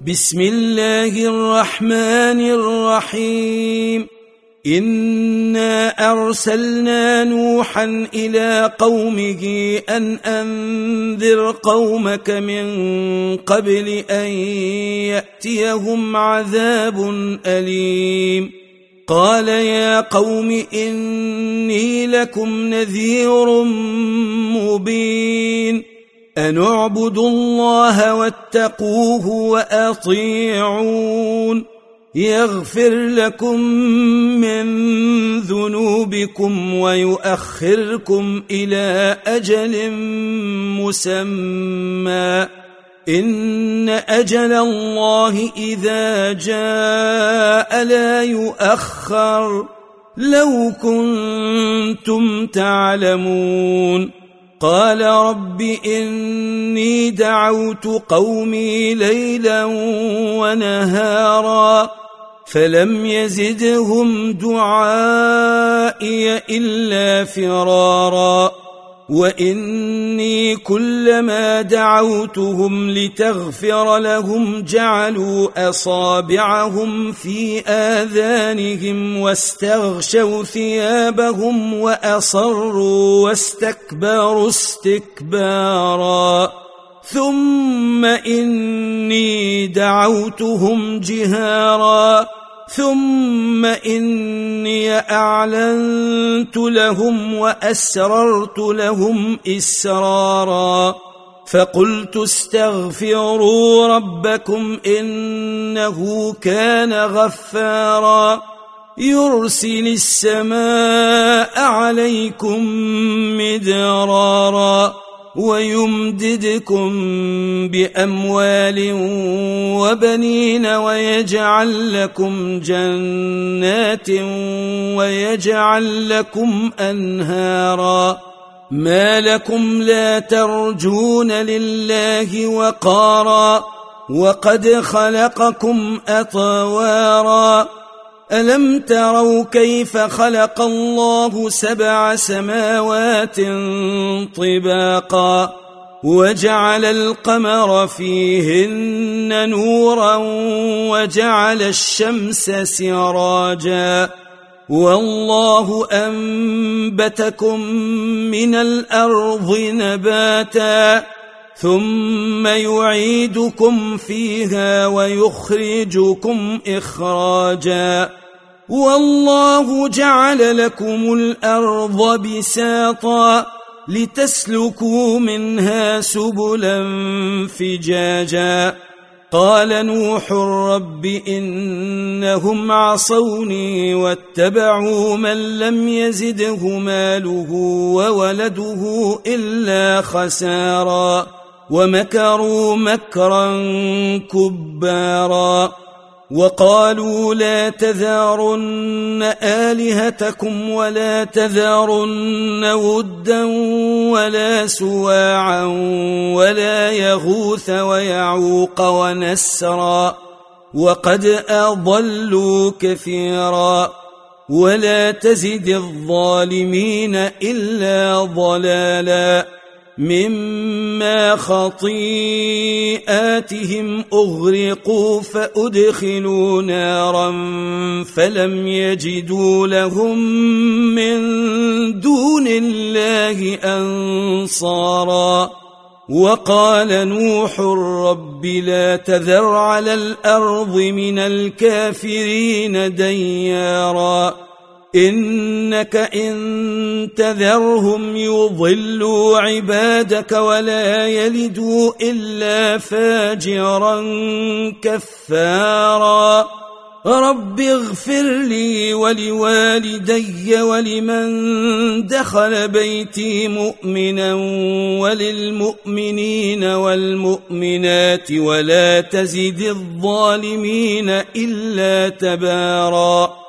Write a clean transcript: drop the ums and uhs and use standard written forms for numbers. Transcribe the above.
بسم الله الرحمن الرحيم. إنا أرسلنا نوحا إلى قومه أن أنذر قومك من قبل أن يأتيهم عذاب أليم. قال يا قوم إني لكم نذير مبين. أن اعبدوا الله واتقوه وأطيعون يغفر لكم من ذنوبكم ويؤخركم إلى أجل مسمى إن أجل الله إذا جاء لا يؤخر لو كنتم تعلمون. قال رب إني دعوت قومي ليلا ونهارا فلم يزدهم دعائي إلا فرارا وإني كلما دعوتهم لتغفر لهم جعلوا أصابعهم في آذانهم واستغشوا ثيابهم وأصروا واستكبروا استكبارا ثم إني دعوتهم جهارا ثم إني أعلنت لهم وأسررت لهم إسرارا فقلت استغفروا ربكم إنه كان غفارا يرسل السماء عليكم مدرارا ويمددكم بأموال وبنين ويجعل لكم جنات ويجعل لكم أنهارا ما لكم لا ترجون لله وقارا وقد خلقكم أطوارا ألم تروا كيف خلق الله 7 سماوات طباقا وجعل القمر فيهن نورا وجعل الشمس سراجا والله أنبتكم من الأرض نباتا ثم يعيدكم فيها ويخرجكم إخراجا والله جعل لكم الأرض بساطا لتسلكوا منها سبلا فجاجا قال نوح رب إنهم عصوني واتبعوا من لم يزده ماله وولده إلا خسارا ومكروا مكرا كبارا وقالوا لا تذارن آلهتكم ولا تذارن ودا ولا سواعا ولا يغوث ويعوق ونسرا وقد أضلوا كثيرا ولا تزد الظالمين إلا ضلالا مما خطيئاتهم أغرقوا فأدخلوا نارا فلم يجدوا لهم من دون الله أنصارا وقال نوح رب لا تذر على الأرض من الكافرين ديارا إنك إن تذرهم يضلوا عبادك ولا يلدوا إلا فاجرا كفارا رب اغفر لي ولوالدي ولمن دخل بيتي مؤمنا وللمؤمنين والمؤمنات ولا تزد الظالمين إلا تبارا